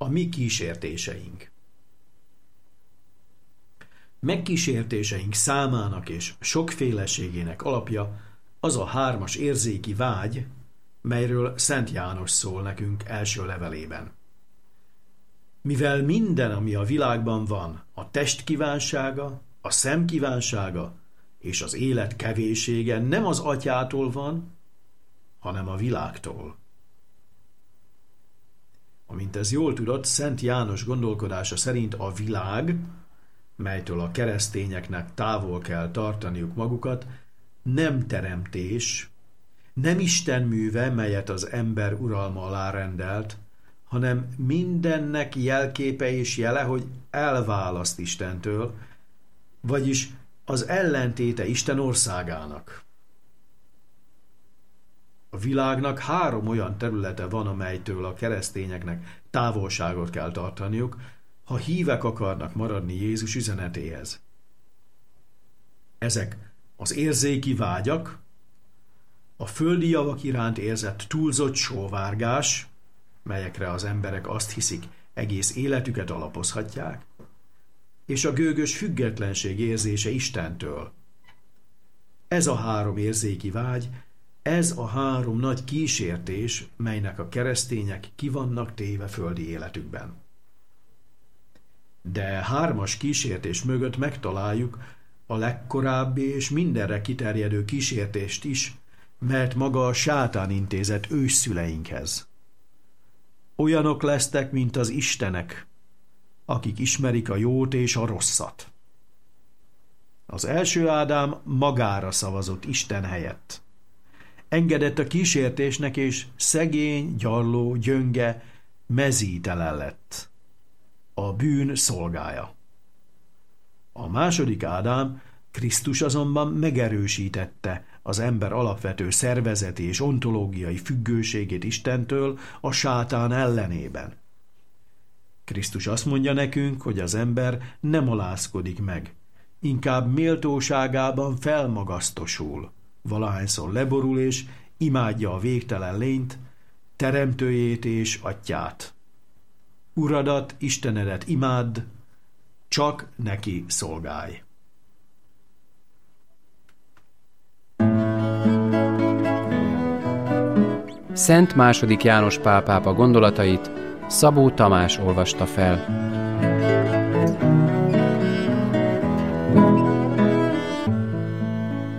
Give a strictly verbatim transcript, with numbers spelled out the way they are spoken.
A mi kísértéseink. Megkísértéseink számának és sokféleségének alapja az a hármas érzéki vágy, melyről Szent János szól nekünk első levelében. Mivel minden, ami a világban van, a test kívánsága, a szem kívánsága és az élet kevésége nem az Atyától van, hanem a világtól. Amint ez jól tudott, Szent János gondolkodása szerint a világ, melytől a keresztényeknek távol kell tartaniuk magukat, nem teremtés, nem Isten műve, melyet az ember uralma alá rendelt, hanem mindennek jelképe és jele, hogy elválaszt Istentől, vagyis az ellentéte Isten országának. A világnak három olyan területe van, amelytől a keresztényeknek távolságot kell tartaniuk, ha hívek akarnak maradni Jézus üzenetéhez. Ezek az érzéki vágyak, a földi javak iránt érzett túlzott sóvárgás, melyekre az emberek azt hiszik, egész életüket alapozhatják, és a gőgös függetlenség érzése Istentől. Ez a három érzéki vágy, ez a három nagy kísértés, melynek a keresztények ki vannak téve földi életükben. De hármas kísértés mögött megtaláljuk a legkorábbi és mindenre kiterjedő kísértést is, mert maga a sátán intézett ősszüleinkhez. Olyanok lesztek, mint az istenek, akik ismerik a jót és a rosszat. Az első Ádám magára szavazott Isten helyett. Engedett a kísértésnek, és szegény, gyarló, gyönge, mezítelen lett. A bűn szolgája. A második Ádám, Krisztus azonban megerősítette az ember alapvető szervezeti és ontológiai függőségét Istentől a sátán ellenében. Krisztus azt mondja nekünk, hogy az ember nem alázkodik meg, inkább méltóságában felmagasztosul, valahányszor leborul és imádja a végtelen lényt, teremtőjét és atyát. Uradat, Istenedet imádd, csak neki szolgálj. Szent második János Pál pápa gondolatait Szabó Tamás olvasta fel.